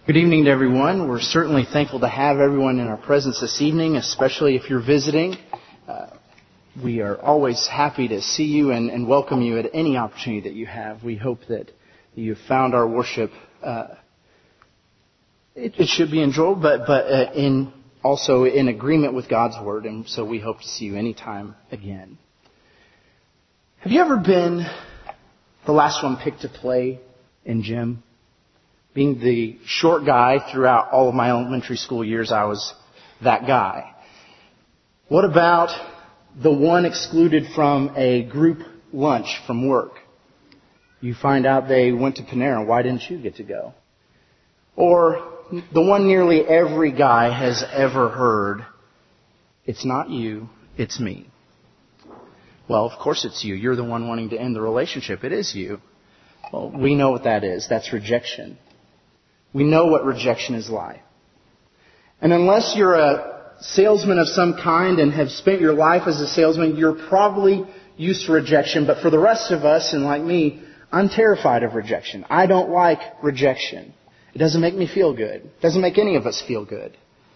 Good evening to everyone. We're certainly thankful to have everyone in our presence this evening, especially if you're visiting. We are always happy to see you and welcome you at any opportunity that you have. We hope that you found our worship. It should be enjoyable, but also in agreement with God's Word, and so we hope to see you anytime again. Have you ever been the last one picked to play in gym? Being the short guy throughout all of my elementary school years, I was that guy. What about the one excluded from a group lunch from work? You find out they went to Panera. Why didn't you get to go? Or the one nearly every guy has ever heard, it's not you, it's me. Well, of course it's you. You're the one wanting to end the relationship. It is you. Well, we know what that is. That's rejection. We know what rejection is like. And unless you're a salesman of some kind and have spent your life as a salesman, you're probably used to rejection. But for the rest of us, and like me, I'm terrified of rejection. I don't like rejection. It doesn't make me feel good. It doesn't make any of us feel good.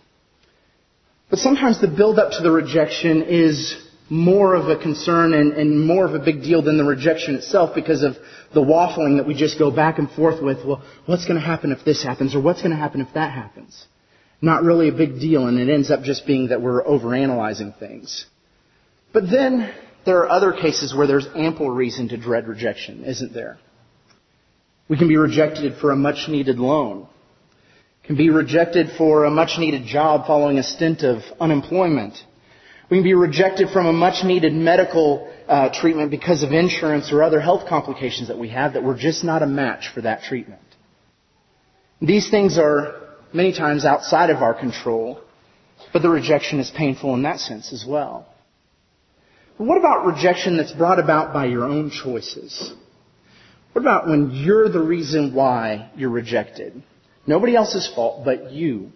But sometimes the build-up to the rejection is more of a concern and more of a big deal than the rejection itself because of the waffling that we just go back and forth with. Well, what's going to happen if this happens? Or what's going to happen if that happens? Not really a big deal, and it ends up just being that we're overanalyzing things. But then there are other cases where there's ample reason to dread rejection, isn't there? We can be rejected for a much-needed loan. Can be rejected for a much-needed job following a stint of unemployment. We can be rejected from a much-needed medical treatment because of insurance or other health complications that we have that we're just not a match for that treatment. These things are many times outside of our control, but the rejection is painful in that sense as well. But what about rejection that's brought about by your own choices? What about when you're the reason why you're rejected? Nobody else's fault but you.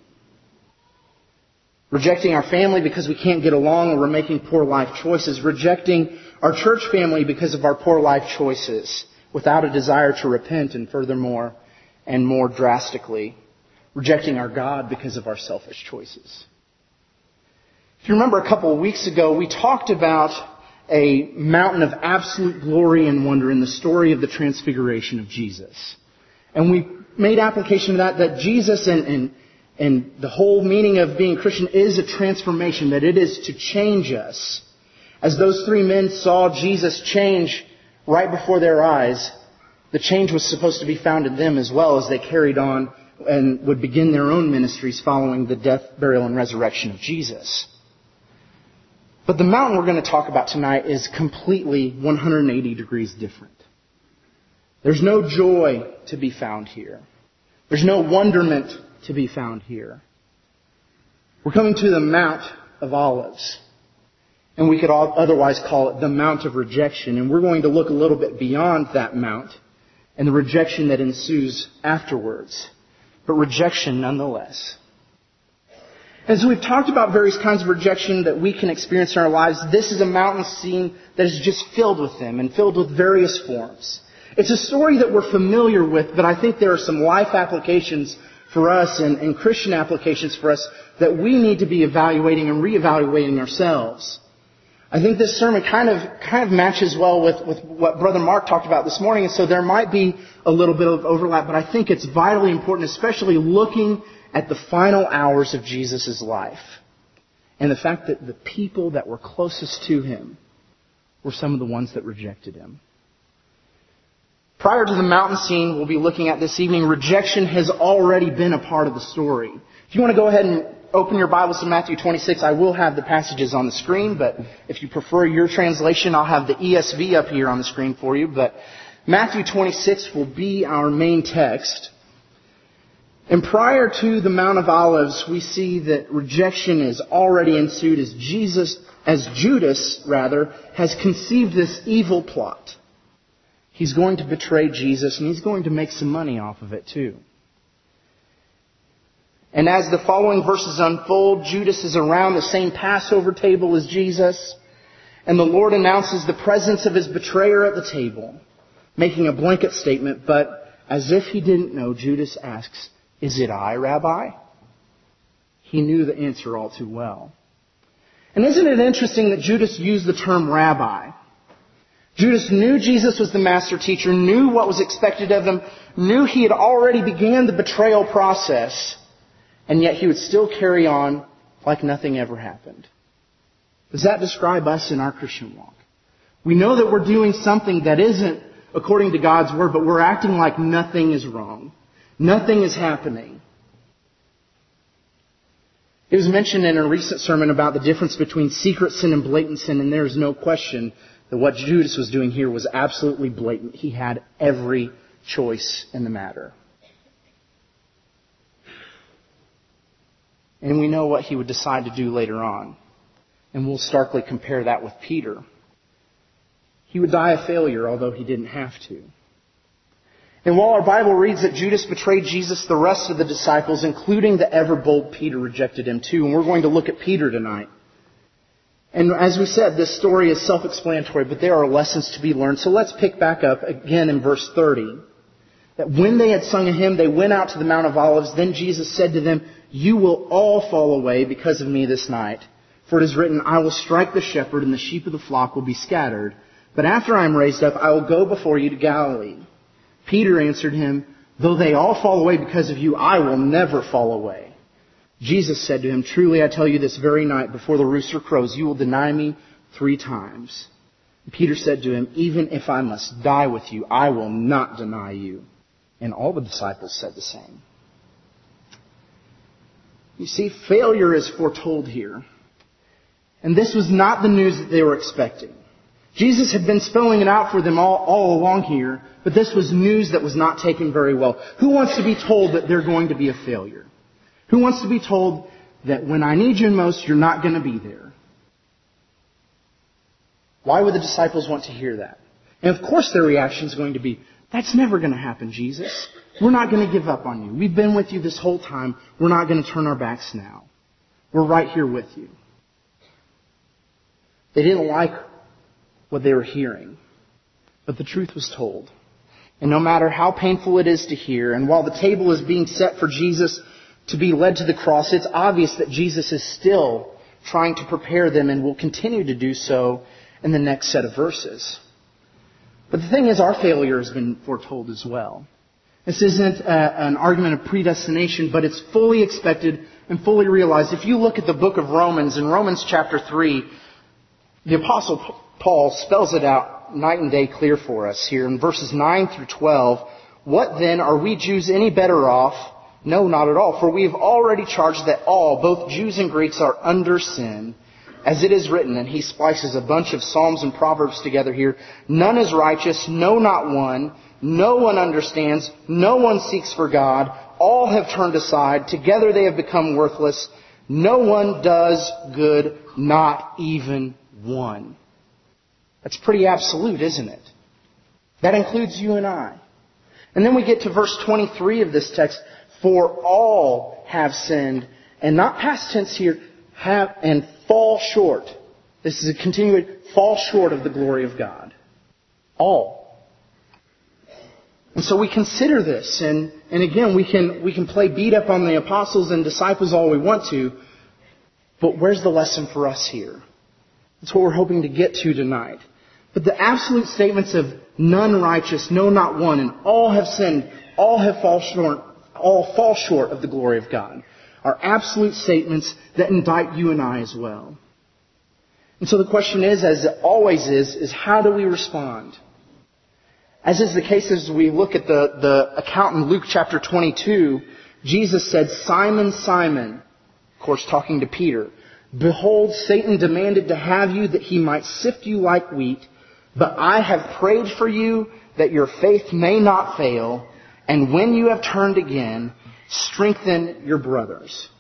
Rejecting our family because we can't get along or we're making poor life choices. Rejecting our church family because of our poor life choices without a desire to repent, and furthermore and more drastically, rejecting our God because of our selfish choices. If you remember a couple of weeks ago, we talked about a mountain of absolute glory and wonder in the story of the transfiguration of Jesus. And we made application of that Jesus and the whole meaning of being a Christian is a transformation, that it is to change us. As those three men saw Jesus change right before their eyes, the change was supposed to be found in them as well as they carried on and would begin their own ministries following the death, burial, and resurrection of Jesus. But the mountain we're going to talk about tonight is completely 180 degrees different. There's no joy to be found here. There's no wonderment to be found here. We're coming to the Mount of Olives. And we could otherwise call it the Mount of Rejection. And we're going to look a little bit beyond that mount and the rejection that ensues afterwards. But rejection nonetheless. As we've talked about various kinds of rejection that we can experience in our lives, this is a mountain scene that is just filled with them and filled with various forms. It's a story that we're familiar with, but I think there are some life applications for us and Christian applications for us that we need to be evaluating and reevaluating ourselves. I think this sermon kind of matches well with what Brother Mark talked about this morning, and so there might be a little bit of overlap, but I think it's vitally important, especially looking at the final hours of Jesus' life and the fact that the people that were closest to Him were some of the ones that rejected Him. Prior to the mountain scene we'll be looking at this evening, rejection has already been a part of the story. If you want to go ahead and open your Bibles to Matthew 26, I will have the passages on the screen, but if you prefer your translation, I'll have the ESV up here on the screen for you. But Matthew 26 will be our main text. And prior to the Mount of Olives, we see that rejection is already ensued as Judas has conceived this evil plot. He's going to betray Jesus, and he's going to make some money off of it too. And as the following verses unfold, Judas is around the same Passover table as Jesus, and the Lord announces the presence of His betrayer at the table, making a blanket statement, but as if He didn't know, Judas asks, Is it I, Rabbi? He knew the answer all too well. And isn't it interesting that Judas used the term rabbi? Judas knew Jesus was the master teacher, knew what was expected of him, knew he had already began the betrayal process, and yet he would still carry on like nothing ever happened. Does that describe us in our Christian walk? We know that we're doing something that isn't according to God's Word, but we're acting like nothing is wrong. Nothing is happening. It was mentioned in a recent sermon about the difference between secret sin and blatant sin, and there is no question that what Judas was doing here was absolutely blatant. He had every choice in the matter. And we know what he would decide to do later on. And we'll starkly compare that with Peter. He would die a failure, although he didn't have to. And while our Bible reads that Judas betrayed Jesus, the rest of the disciples, including the ever-bold Peter, rejected him too. And we're going to look at Peter tonight. And as we said, this story is self-explanatory, but there are lessons to be learned. So let's pick back up again in verse 30. That when they had sung a hymn, they went out to the Mount of Olives. Then Jesus said to them, "You will all fall away because of me this night. For it is written, I will strike the shepherd, and the sheep of the flock will be scattered. But after I am raised up, I will go before you to Galilee." Peter answered him, "Though they all fall away because of you, I will never fall away." Jesus said to him, "Truly I tell you, this very night before the rooster crows, you will deny me 3 times. And Peter said to him, "Even if I must die with you, I will not deny you." And all the disciples said the same. You see, failure is foretold here. And this was not the news that they were expecting. Jesus had been spelling it out for them all along here, but this was news that was not taken very well. Who wants to be told that they're going to be a failure? Who wants to be told that when I need you most, you're not going to be there? Why would the disciples want to hear that? And of course their reaction is going to be, "That's never going to happen, Jesus. We're not going to give up on you. We've been with you this whole time. We're not going to turn our backs now. We're right here with you." They didn't like what they were hearing, but the truth was told. And no matter how painful it is to hear, and while the table is being set for Jesus to be led to the cross, it's obvious that Jesus is still trying to prepare them and will continue to do so in the next set of verses. But the thing is, our failure has been foretold as well. This isn't an argument of predestination, but it's fully expected and fully realized. If you look at the book of Romans, in Romans chapter 3, the Apostle Paul spells it out night and day clear for us here in verses 9 through 12. "What then, are we Jews any better off? No, not at all. For we have already charged that all, both Jews and Greeks, are under sin. As it is written," and he splices a bunch of Psalms and Proverbs together here, "None is righteous, no, not one. No one understands. No one seeks for God. All have turned aside. Together they have become worthless. No one does good, not even one." That's pretty absolute, isn't it? That includes you and I. And then we get to verse 23 of this text. "For all have sinned," and not past tense here, have and fall short. This is a continuing fall short of the glory of God. All. And so we consider this, and again, we can play beat up on the apostles and disciples all we want to, but where's the lesson for us here? That's what we're hoping to get to tonight. But the absolute statements of none righteous, no, not one, and all have sinned, all fall short of the glory of God, are absolute statements that indict you and I as well. And so the question is, as it always is how do we respond? As is the case as we look at the account in Luke chapter 22, Jesus said, "Simon, Simon," of course talking to Peter, "Behold, Satan demanded to have you that he might sift you like wheat, but I have prayed for you that your faith may not fail, and when you have turned again, strengthen your brothers."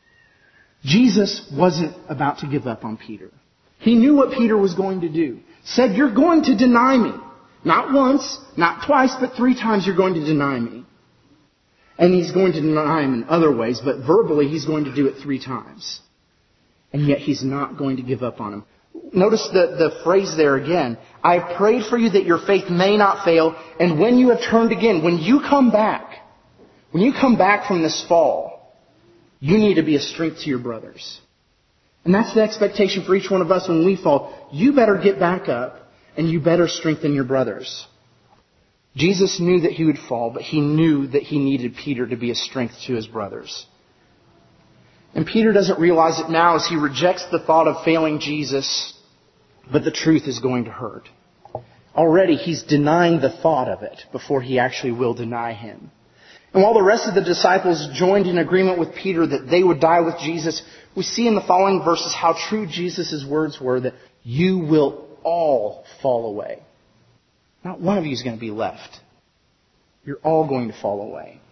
Jesus wasn't about to give up on Peter. He knew what Peter was going to do. Said, "You're going to deny me. Not once, not twice, but 3 times you're going to deny me." And he's going to deny him in other ways, but verbally he's going to do it 3 times. And yet he's not going to give up on him. Notice the phrase there again. "I have prayed for you that your faith may not fail, and when you have turned again," when you come back, When you come back from this fall, you need to be a strength to your brothers. And that's the expectation for each one of us when we fall. You better get back up and you better strengthen your brothers. Jesus knew that he would fall, but he knew that he needed Peter to be a strength to his brothers. And Peter doesn't realize it now as he rejects the thought of failing Jesus, but the truth is going to hurt. Already he's denying the thought of it before he actually will deny him. And while the rest of the disciples joined in agreement with Peter that they would die with Jesus, we see in the following verses how true Jesus' words were, that you will all fall away. Not one of you is going to be left. You're all going to fall away.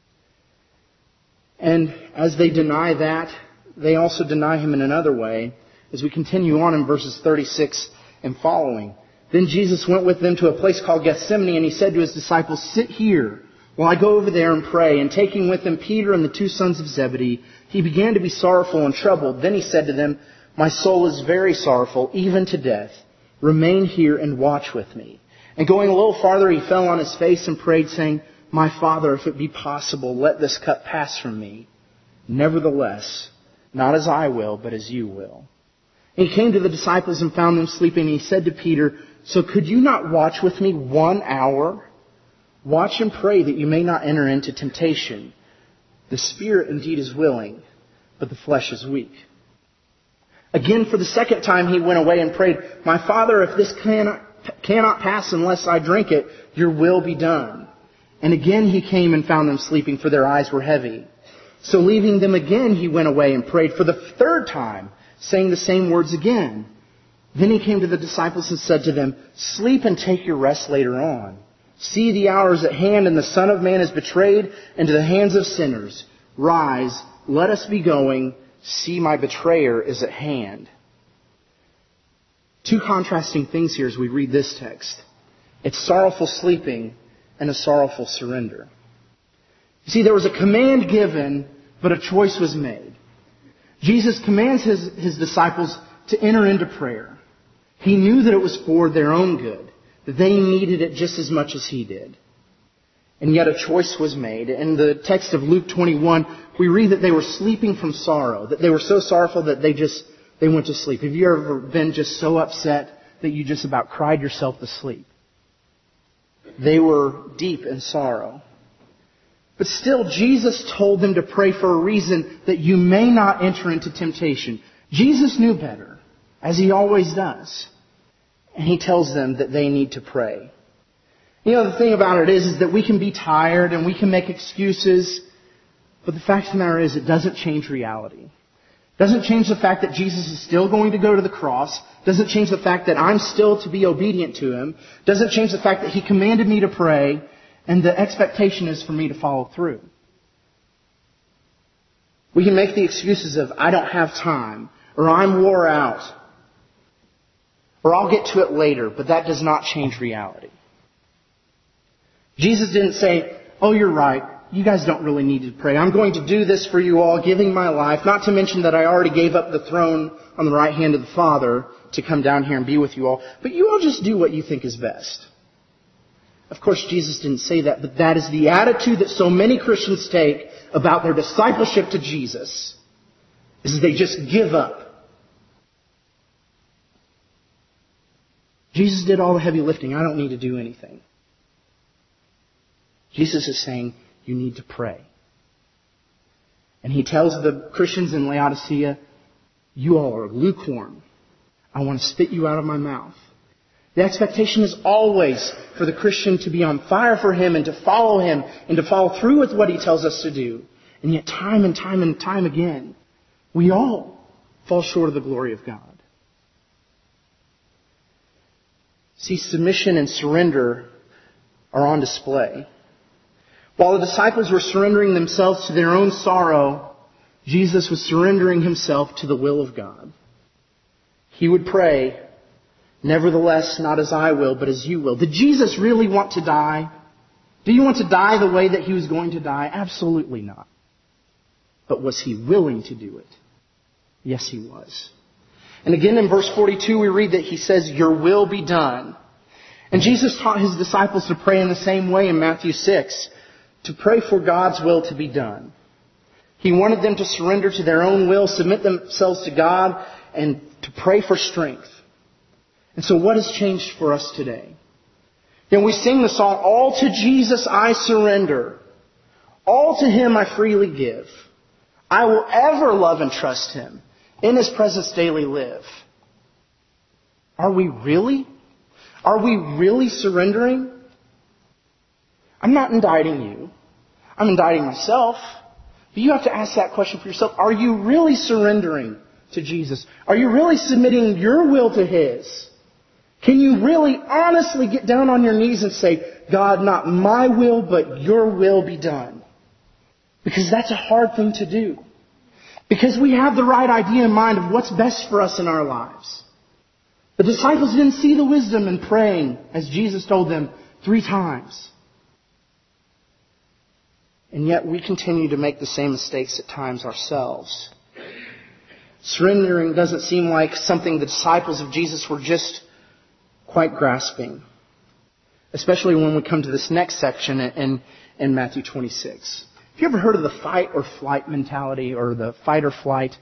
And as they deny that, they also deny him in another way. As we continue on in verses 36 and following. Then Jesus went with them to a place called Gethsemane, and he said to his disciples, sit here while I go over there and pray. And taking with him Peter and the two sons of Zebedee, he began to be sorrowful and troubled. Then he said to them, my soul is very sorrowful, even to death. Remain here and watch with me. And going a little farther, he fell on his face and prayed, saying, my Father, if it be possible, let this cup pass from me. Nevertheless, not as I will, but as you will. And he came to the disciples and found them sleeping. And he said to Peter, so could you not watch with me 1 hour? Watch and pray that you may not enter into temptation. The spirit indeed is willing, but the flesh is weak. Again, for the second time, he went away and prayed, my Father, if this cannot pass unless I drink it, your will be done. And again he came and found them sleeping, for their eyes were heavy. So leaving them again, he went away and prayed for the third time, saying the same words again. Then he came to the disciples and said to them, sleep and take your rest later on. See, the hour is at hand, and the Son of Man is betrayed into the hands of sinners. Rise, let us be going. See, my betrayer is at hand. Two contrasting things here as we read this text. It's sorrowful sleeping and a sorrowful surrender. You see, there was a command given, but a choice was made. Jesus commands his disciples to enter into prayer. He knew that it was for their own good, that they needed it just as much as he did. And yet a choice was made. In the text of Luke 21, we read that they were sleeping from sorrow, that they were so sorrowful that they went to sleep. Have you ever been just so upset that you just about cried yourself to sleep? They were deep in sorrow. But still, Jesus told them to pray for a reason, that you may not enter into temptation. Jesus knew better, as he always does. And he tells them that they need to pray. You know, the thing about it is that we can be tired and we can make excuses. But the fact of the matter is, it doesn't change reality. It doesn't change the fact that Jesus is still going to go to the cross. It doesn't change the fact that I'm still to be obedient to him. It doesn't change the fact that he commanded me to pray. And the expectation is for me to follow through. We can make the excuses of, I don't have time, or I'm wore out, or I'll get to it later, but that does not change reality. Jesus didn't say, oh, you're right, you guys don't really need to pray. I'm going to do this for you all, giving my life, not to mention that I already gave up the throne on the right hand of the Father to come down here and be with you all, but you all just do what you think is best. Of course, Jesus didn't say that, but that is the attitude that so many Christians take about their discipleship to Jesus, is they just give up. Jesus did all the heavy lifting. I don't need to do anything. Jesus is saying, you need to pray. And he tells the Christians in Laodicea, you all are lukewarm. I want to spit you out of my mouth. The expectation is always for the Christian to be on fire for him and to follow him and to follow through with what he tells us to do. And yet time and time and time again, we all fall short of the glory of God. See, submission and surrender are on display. While the disciples were surrendering themselves to their own sorrow, Jesus was surrendering himself to the will of God. He would pray, nevertheless, not as I will, but as you will. Did Jesus really want to die? Do you want to die the way that he was going to die? Absolutely not. But was he willing to do it? Yes, he was. And again in verse 42 we read that he says, your will be done. And Jesus taught his disciples to pray in the same way in Matthew 6. to pray for God's will to be done. He wanted them to surrender to their own will, submit themselves to God, and to pray for strength. And so what has changed for us today? We sing the song, all to Jesus I surrender. All to Him I freely give. I will ever love and trust Him. In His presence daily live. Are we really? Are we really surrendering? I'm not indicting you. I'm indicting myself. But you have to ask that question for yourself. Are you really surrendering to Jesus? Are you really submitting your will to His? Can you really honestly get down on your knees and say, God, not my will, but your will be done? Because that's a hard thing to do. Because we have the right idea in mind of what's best for us in our lives. The disciples didn't see the wisdom in praying, as Jesus told them 3 times. And yet we continue to make the same mistakes at times ourselves. Surrendering doesn't seem like something the disciples of Jesus were just quite grasping. Especially when we come to this next section in Matthew 26. Have you ever heard of the fight or flight mentality or the fight or flight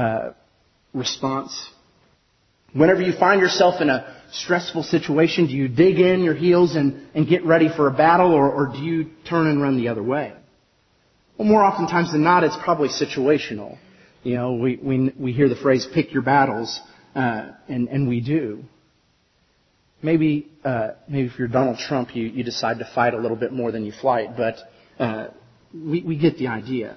response? Whenever you find yourself in a stressful situation, do you dig in your heels and get ready for a battle, or do you turn and run the other way? Well, more oftentimes than not, it's probably situational. We hear the phrase, pick your battles, and we do. Maybe if you're Donald Trump, you decide to fight a little bit more than you flight, but we get the idea.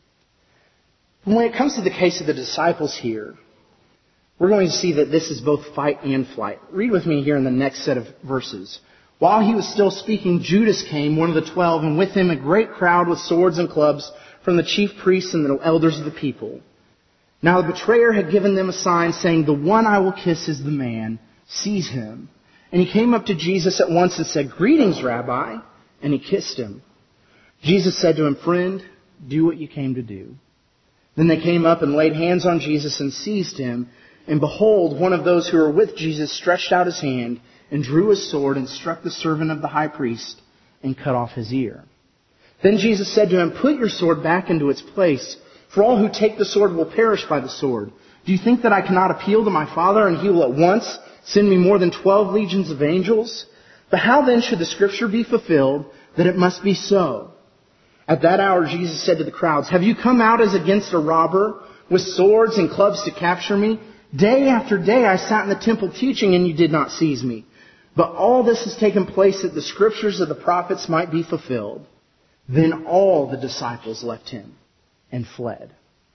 When it comes to the case of the disciples here, we're going to see that this is both fight and flight. Read with me here in the next set of verses. While he was still speaking, Judas came, one of the 12, and with him a great crowd with swords and clubs from the chief priests and the elders of the people. Now the betrayer had given them a sign, saying, "The one I will kiss is the man. Seize him." And he came up to Jesus at once and said, "Greetings, Rabbi." And he kissed him. Jesus said to him, "Friend, do what you came to do." Then they came up and laid hands on Jesus and seized him. And behold, one of those who were with Jesus stretched out his hand and drew his sword and struck the servant of the high priest and cut off his ear. Then Jesus said to him, "Put your sword back into its place, for all who take the sword will perish by the sword. Do you think that I cannot appeal to my Father, and He will at once send me more than 12 legions of angels? But how then should the scripture be fulfilled that it must be so?" At that hour Jesus said to the crowds, "Have you come out as against a robber with swords and clubs to capture me? Day after day I sat in the temple teaching, and you did not seize me. But all this has taken place that the scriptures of the prophets might be fulfilled." Then all the disciples left him and fled.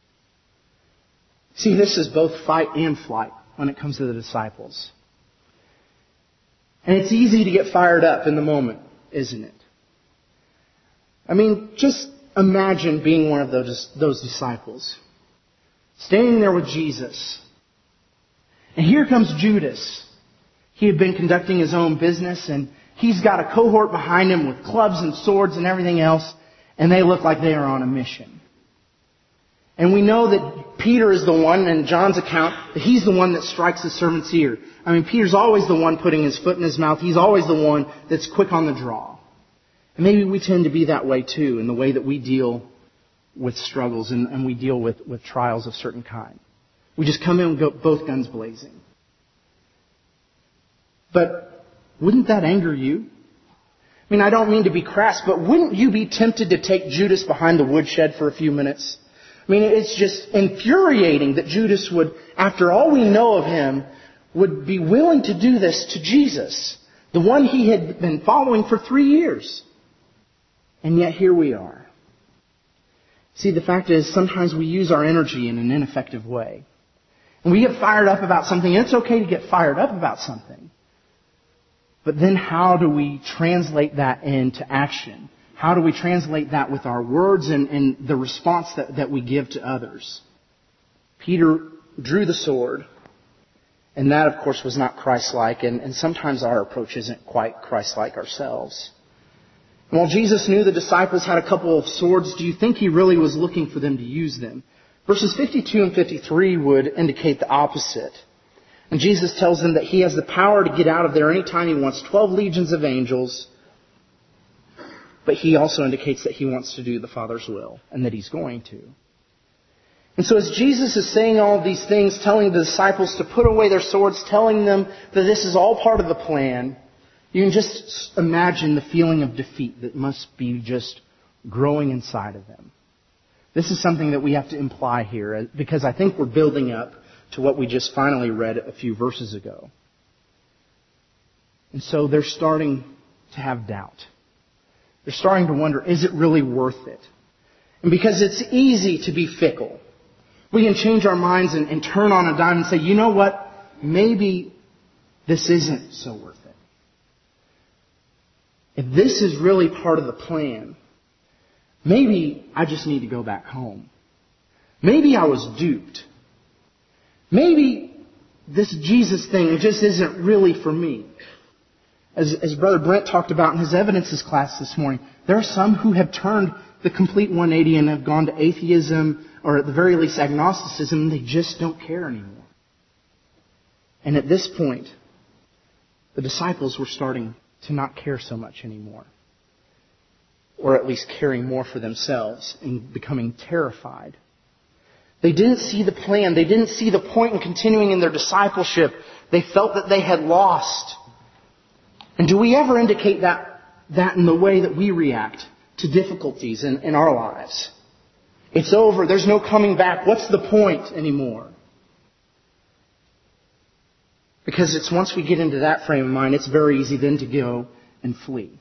See, this is both fight and flight when it comes to the disciples. And it's easy to get fired up in the moment, isn't it? I mean, just imagine being one of those disciples. Standing there with Jesus. And here comes Judas. He had been conducting his own business, and he's got a cohort behind him with clubs and swords and everything else, and they look like they are on a mission. And we know that Peter is the one, in John's account, that he's the one that strikes the servant's ear. I mean, Peter's always the one putting his foot in his mouth. He's always the one that's quick on the draw. And maybe we tend to be that way too, in the way that we deal with struggles and we deal with trials of certain kind. We just come in and go both guns blazing. But wouldn't that anger you? I mean, I don't mean to be crass, but wouldn't you be tempted to take Judas behind the woodshed for a few minutes? I mean, it's just infuriating that Judas would, after all we know of him, would be willing to do this to Jesus, the one he had been following for 3 years. And yet here we are. See, the fact is, sometimes we use our energy in an ineffective way. And we get fired up about something, and it's okay to get fired up about something. But then how do we translate that into action? How do we translate that with our words and the response that we give to others? Peter drew the sword, and that, of course, was not Christ-like, and sometimes our approach isn't quite Christ-like ourselves. And while Jesus knew the disciples had a couple of swords, do you think He really was looking for them to use them? Verses 52 and 53 would indicate the opposite. And Jesus tells them that He has the power to get out of there anytime He wants, 12 legions of angels. but he also indicates that he wants to do the Father's will and that he's going to. And so as Jesus is saying all of these things, telling the disciples to put away their swords, telling them that this is all part of the plan, you can just imagine the feeling of defeat that must be just growing inside of them. This is something that we have to imply here, because I think we're building up to what we just finally read a few verses ago. And so they're starting to have doubt. They're starting to wonder, is it really worth it? And because it's easy to be fickle, we can change our minds and turn on a dime and say, you know what? Maybe this isn't so worth it. If this is really part of the plan, maybe I just need to go back home. Maybe I was duped. Maybe this Jesus thing just isn't really for me. As Brother Brent talked about in his evidences class this morning, there are some who have turned the complete 180 and have gone to atheism, or at the very least agnosticism, and they just don't care anymore. And at this point, the disciples were starting to not care so much anymore. Or at least caring more for themselves and becoming terrified. They didn't see the plan. They didn't see the point in continuing in their discipleship. They felt that they had lost. And do we ever indicate that in the way that we react to difficulties in our lives? It's over. There's no coming back. What's the point anymore? Because it's once we get into that frame of mind, it's very easy then to go and flee.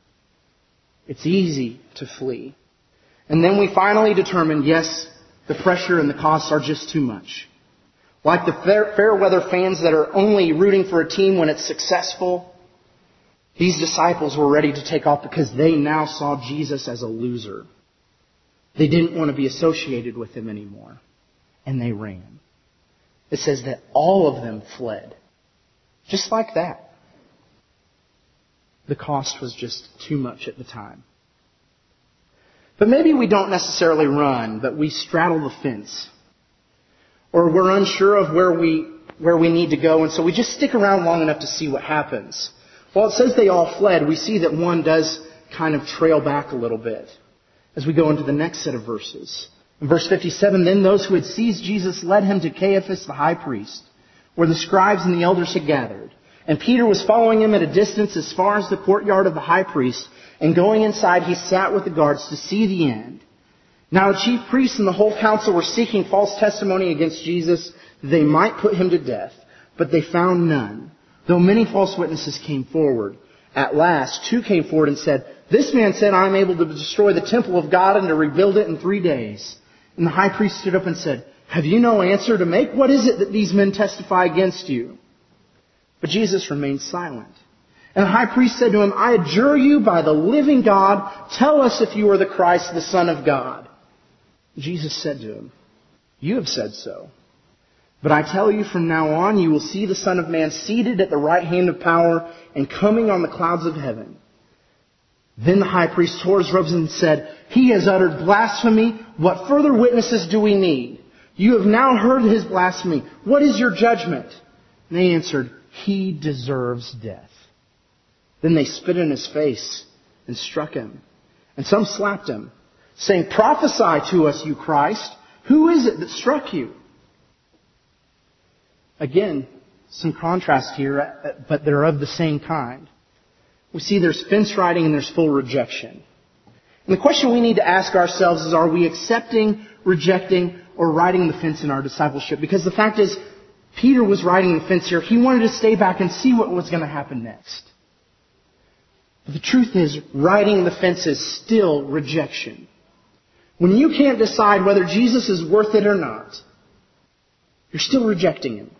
It's easy to flee. And then we finally determine, yes, the pressure and the costs are just too much. Like the fair weather fans that are only rooting for a team when it's successful, these disciples were ready to take off because they now saw Jesus as a loser. They didn't want to be associated with him anymore. And they ran. It says that all of them fled. Just like that. The cost was just too much at the time. But maybe we don't necessarily run, but we straddle the fence. Or we're unsure of where we need to go, and so we just stick around long enough to see what happens. While it says they all fled, we see that one does kind of trail back a little bit as we go into the next set of verses. In verse 57, then those who had seized Jesus led him to Caiaphas the high priest, where the scribes and the elders had gathered. And Peter was following him at a distance as far as the courtyard of the high priest, and going inside he sat with the guards to see the end. Now the chief priests and the whole council were seeking false testimony against Jesus, that they might put him to death, but they found none, though many false witnesses came forward. At last, 2 came forward and said, this man said, I am able to destroy the temple of God and to rebuild it in 3 days. And the high priest stood up and said, have you no answer to make? What is it that these men testify against you? But Jesus remained silent. And the high priest said to him, I adjure you by the living God, tell us if you are the Christ, the Son of God. Jesus said to him, you have said so. But I tell you, from now on you will see the Son of Man seated at the right hand of power and coming on the clouds of heaven. Then the high priest tore his robes and said, he has uttered blasphemy. What further witnesses do we need? You have now heard his blasphemy. What is your judgment? And they answered, he deserves death. Then they spit in his face and struck him. And some slapped him, saying, prophesy to us, you Christ. Who is it that struck you? Again, some contrast here, but they're of the same kind. We see there's fence riding and there's full rejection. And the question we need to ask ourselves is, are we accepting, rejecting, or riding the fence in our discipleship? Because the fact is, Peter was riding the fence here. He wanted to stay back and see what was going to happen next. But the truth is, riding the fence is still rejection. When you can't decide whether Jesus is worth it or not, you're still rejecting him.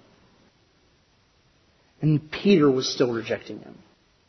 And Peter was still rejecting him.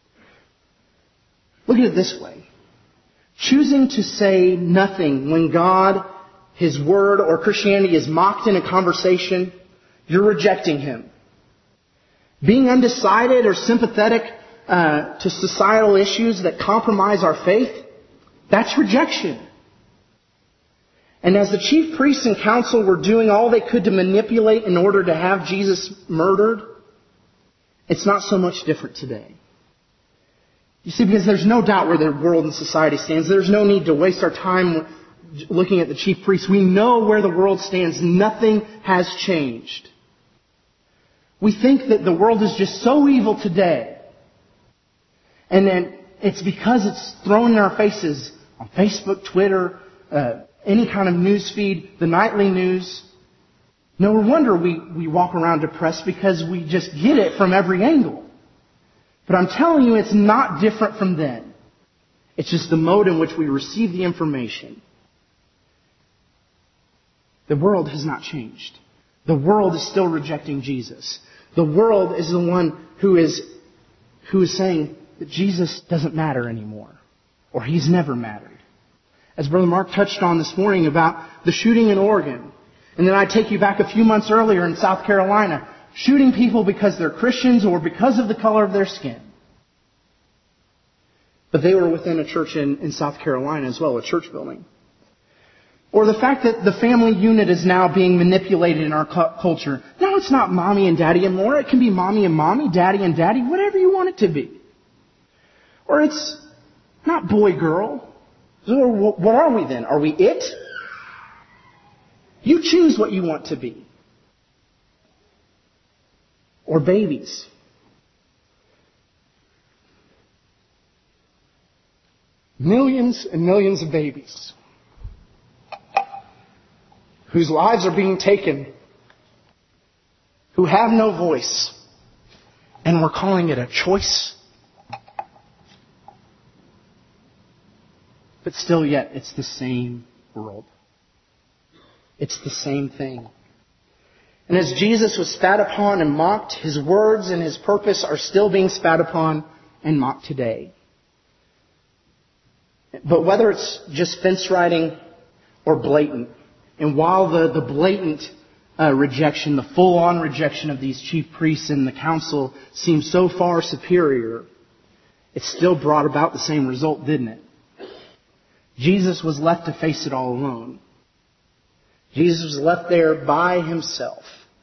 Look at it this way. Choosing to say nothing when God, his word, or Christianity is mocked in a conversation, you're rejecting him. Being undecided or sympathetic to societal issues that compromise our faith, that's rejection. And as the chief priests and council were doing all they could to manipulate in order to have Jesus murdered, it's not so much different today. You see, because there's no doubt where the world and society stands. There's no need to waste our time looking at the chief priests. We know where the world stands. Nothing has changed. We think that the world is just so evil today. And then it's because it's thrown in our faces on Facebook, Twitter, any kind of news feed, the nightly news. No wonder we walk around depressed, because we just get it from every angle. But I'm telling you, it's not different from then. It's just the mode in which we receive the information. The world has not changed. The world is still rejecting Jesus. The world is the one who is saying that Jesus doesn't matter anymore, or He's never mattered. As Brother Mark touched on this morning about the shooting in Oregon, and then I take you back a few months earlier in South Carolina, shooting people because they're Christians or because of the color of their skin. But they were within a church in South Carolina as well, a church building. Or the fact that the family unit is now being manipulated in our culture. Now it's not mommy and daddy anymore. It can be mommy and mommy, daddy and daddy, whatever you want it to be. Or it's not boy-girl. So what are we then? Are we it? You choose what you want to be. Or babies. Millions and millions of babies whose lives are being taken, who have no voice, and we're calling it a choice. But still yet, it's the same world. It's the same thing. And as Jesus was spat upon and mocked, His words and His purpose are still being spat upon and mocked today. But whether it's just fence riding or blatant, and while the blatant rejection, the full-on rejection of these chief priests and the council seems so far superior, it still brought about the same result, didn't it? Jesus was left to face it all alone. Jesus was left there by Himself.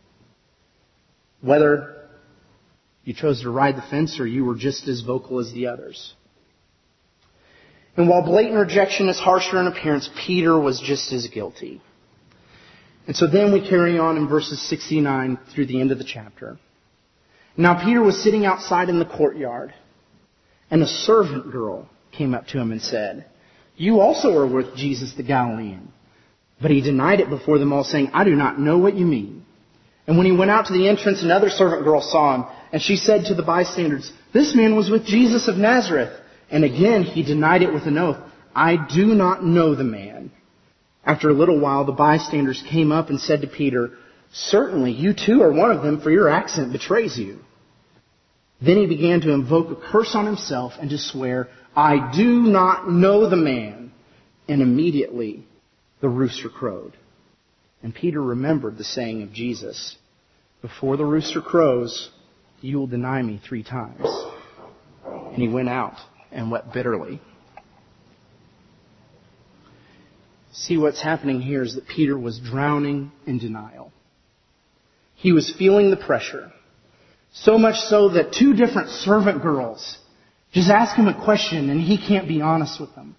Whether you chose to ride the fence or you were just as vocal as the others. And while blatant rejection is harsher in appearance, Peter was just as guilty. And so then we carry on in verses 69 through the end of the chapter. Now Peter was sitting outside in the courtyard, and a servant girl came up to him and said, "You also are with Jesus the Galilean." But he denied it before them all, saying, "I do not know what you mean." And when he went out to the entrance, another servant girl saw him, and she said to the bystanders, "This man was with Jesus of Nazareth." And again he denied it with an oath, "I do not know the man." After a little while, the bystanders came up and said to Peter, "Certainly you too are one of them, for your accent betrays you." Then he began to invoke a curse on himself and to swear, "I do not know the man." And immediately the rooster crowed. And Peter remembered the saying of Jesus, "Before the rooster crows, you will deny me 3 times." And he went out and wept bitterly. See, what's happening here is that Peter was drowning in denial. He was feeling the pressure. So much so that 2 different servant girls just ask him a question and he can't be honest with them.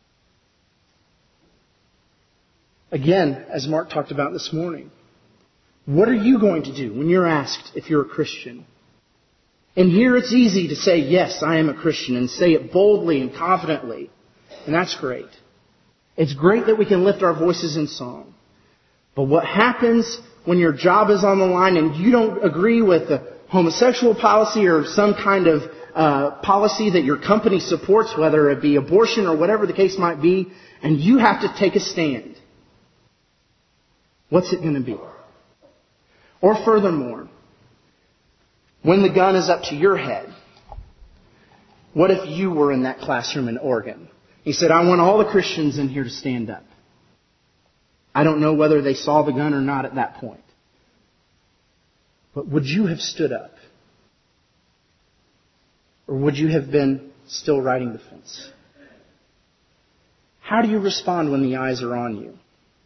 Again, as Mark talked about this morning, what are you going to do when you're asked if you're a Christian? And here it's easy to say, "Yes, I am a Christian," and say it boldly and confidently. And that's great. It's great that we can lift our voices in song. But what happens when your job is on the line and you don't agree with the homosexual policy or some kind of policy that your company supports, whether it be abortion or whatever the case might be, and you have to take a stand? What's it going to be? Or furthermore, when the gun is up to your head, what if you were in that classroom in Oregon? He said, "I want all the Christians in here to stand up." I don't know whether they saw the gun or not at that point. But would you have stood up? Or would you have been still riding the fence? How do you respond when the eyes are on you?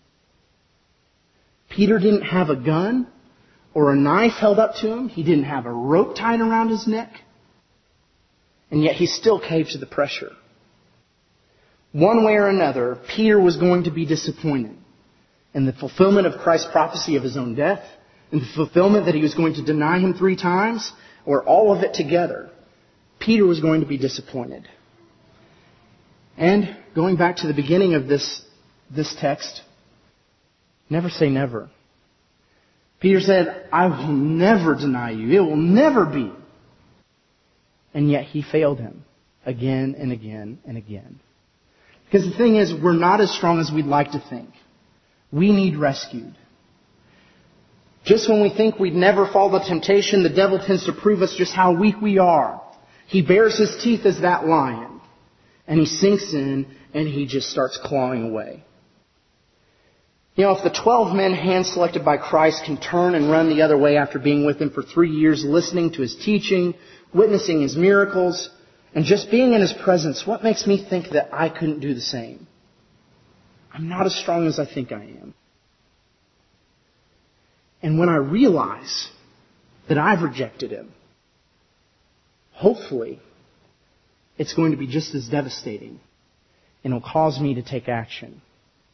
Peter didn't have a gun or a knife held up to him. He didn't have a rope tied around his neck. And yet he still caved to the pressure. One way or another, Peter was going to be disappointed in the fulfillment of Christ's prophecy of his own death, in the fulfillment that he was going to deny him 3 times, or all of it together. Peter was going to be disappointed. And going back to the beginning of this text, never say never. Peter said, I will never deny you. It will never be. And yet he failed him again and again and again. Because the thing is, we're not as strong as we'd like to think. We need rescued. Just when we think we'd never fall to temptation, the devil tends to prove us just how weak we are. He bares his teeth as that lion. And he sinks in and he just starts clawing away. You know, if the 12 men hand-selected by Christ can turn and run the other way after being with him for 3 years, listening to his teaching, witnessing his miracles, and just being in his presence, what makes me think that I couldn't do the same? I'm not as strong as I think I am. And when I realize that I've rejected him, hopefully it's going to be just as devastating, and it'll cause me to take action.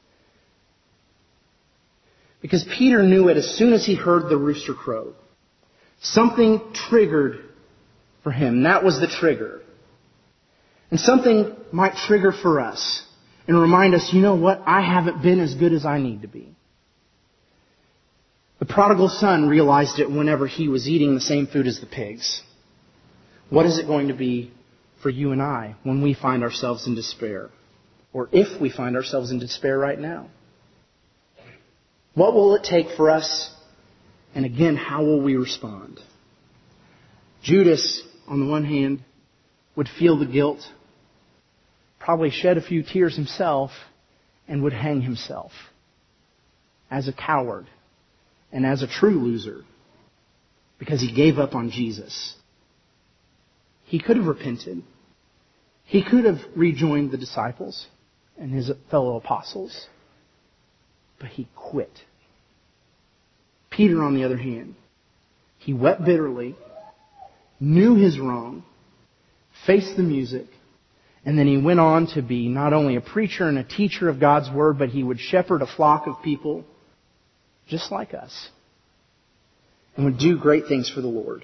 Because Peter knew it as soon as he heard the rooster crow. Something triggered for him. That was the trigger. And something might trigger for us and remind us, you know what? I haven't been as good as I need to be. The prodigal son realized it whenever he was eating the same food as the pigs. What is it going to be for you and I when we find ourselves in despair? Or if we find ourselves in despair right now? What will it take for us? And again, how will we respond? Judas, on the one hand, would feel the guilt, probably shed a few tears himself, and would hang himself as a coward and as a true loser because he gave up on Jesus. He could have repented. He could have rejoined the disciples and his fellow apostles, but he quit. Peter, on the other hand, he wept bitterly, knew his wrong, faced the music, and then he went on to be not only a preacher and a teacher of God's Word, but he would shepherd a flock of people just like us and would do great things for the Lord.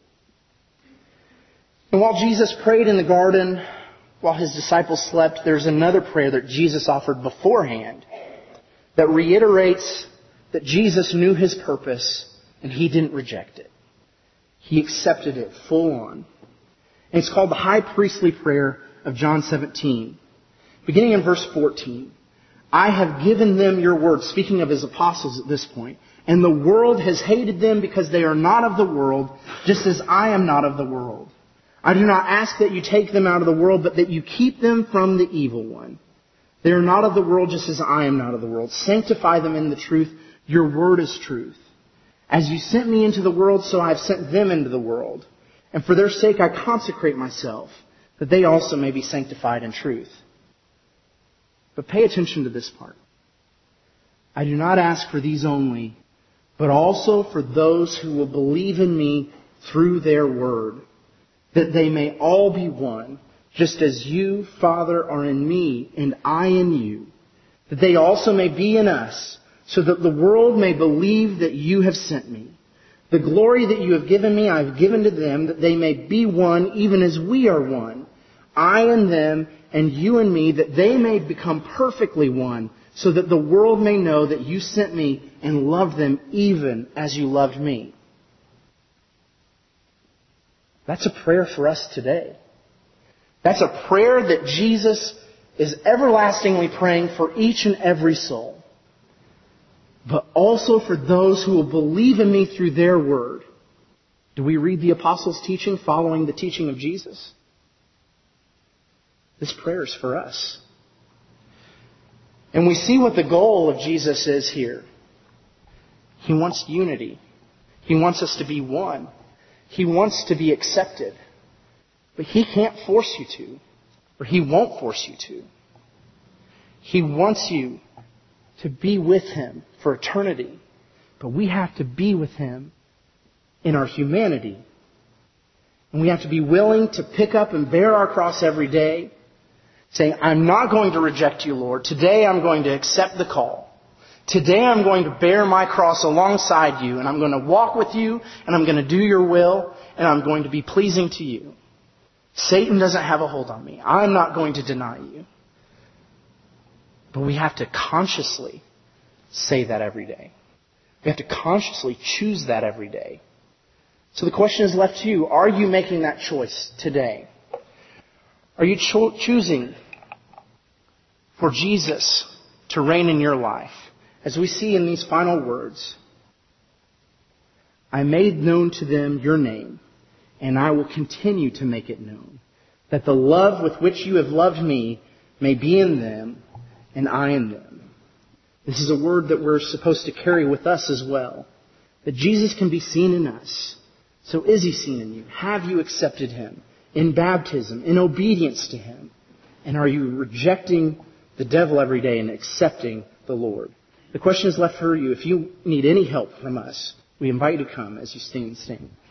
And while Jesus prayed in the garden, while his disciples slept, there's another prayer that Jesus offered beforehand that reiterates that Jesus knew his purpose and he didn't reject it. He accepted it full on. And it's called the high priestly prayer of John 17. Beginning in verse 14. I have given them your word, speaking of his apostles at this point, and the world has hated them because they are not of the world, just as I am not of the world. I do not ask that you take them out of the world, but that you keep them from the evil one. They are not of the world, just as I am not of the world. Sanctify them in the truth. Your word is truth. As you sent me into the world, so I have sent them into the world. And for their sake I consecrate myself, that they also may be sanctified in truth. But pay attention to this part. I do not ask for these only, but also for those who will believe in me through their word, that they may all be one, just as you, Father, are in me and I in you, that they also may be in us, so that the world may believe that you have sent me. The glory that you have given me, I have given to them, that they may be one, even as we are one. I and them, and you and me, that they may become perfectly one, so that the world may know that you sent me and loved them even as you loved me. That's a prayer for us today. That's a prayer that Jesus is everlastingly praying for each and every soul. But also for those who will believe in me through their word. Do we read the apostles' teaching following the teaching of Jesus? This prayer is for us. And we see what the goal of Jesus is here. He wants unity. He wants us to be one. He wants to be accepted. But He can't force you to, or He won't force you to. He wants you to be with Him for eternity. But we have to be with Him in our humanity. And we have to be willing to pick up and bear our cross every day, saying, I'm not going to reject you, Lord. Today I'm going to accept the call. Today I'm going to bear my cross alongside you, and I'm going to walk with you, and I'm going to do your will, and I'm going to be pleasing to you. Satan doesn't have a hold on me. I'm not going to deny you. But we have to consciously say that every day. We have to consciously choose that every day. So the question is left to you. Are you making that choice today? Are you choosing for Jesus to reign in your life? As we see in these final words, I made known to them your name, and I will continue to make it known, that the love with which you have loved me may be in them, and I in them. This is a word that we're supposed to carry with us as well, that Jesus can be seen in us. So is He seen in you? Have you accepted Him in baptism, in obedience to Him? And are you rejecting the devil every day and accepting the Lord? The question is left for you. If you need any help from us, we invite you to come as you stand and sing.